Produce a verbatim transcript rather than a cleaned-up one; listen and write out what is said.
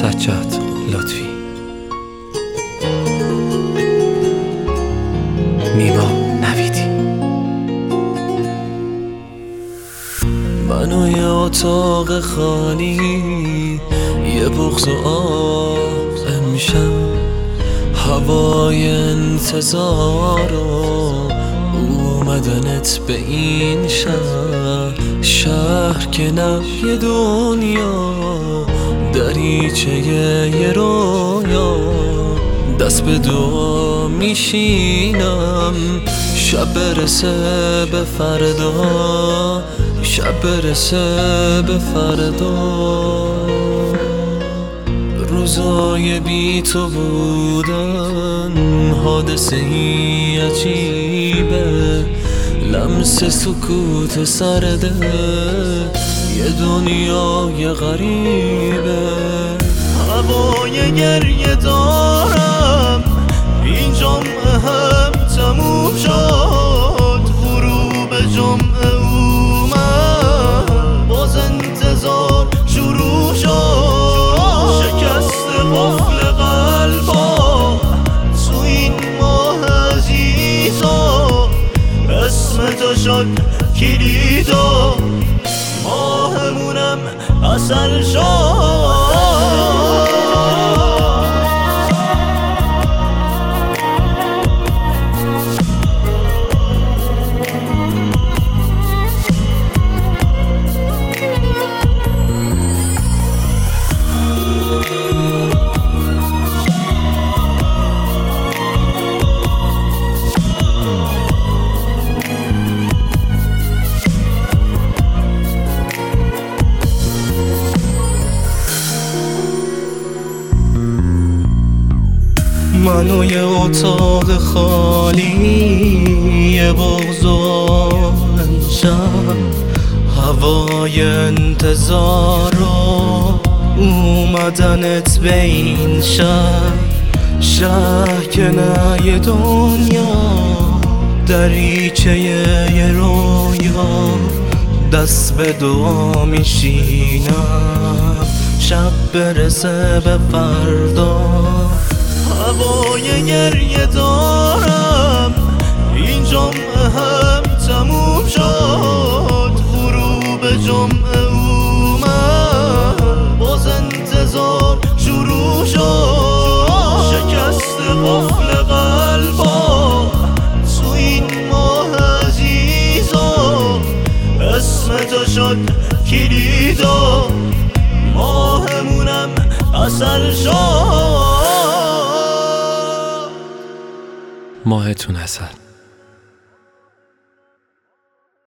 سجاد لطفی. نیما نویدی. من و یه اتاق خالی، یه بغض و آه امشب، هوای انتظار و اومدنت به این شهر. شهر که نه یه دنیا، دریچه یه رویا. دست به دعا میشینم، شب برسه به فردا، شب برسه به فردا. روزای بی تو بودن حادثه ای عجیبه، لمس سکوت سرده یه دنیای غریبه. هوای گریه دارم، این جمعه هم تموم شد. غروب جمعه اومد، باز انتظار شروع شد. شکست قفل قلبا تو این ماه عزیزا، اسم تو شد کلیدا، ماهمونم اصل شد. من و یه اتاق خالی، یه بغض و امشب، هوای انتظار و اومدنت به این شهر. شهر که نه یه دنیا، دریچه یه رویا. دست به دعا میشینم، شب برسه به فردا. هوای گریه دارم، این جمعه هم تموم شد. غروب جمعه اومد، باز انتظار شروع شد. شکست قفل قلبا تو این ماه عزیزا، اسم تو شد کلیدا، ماهمونم اصل شد. ماهتون عسل.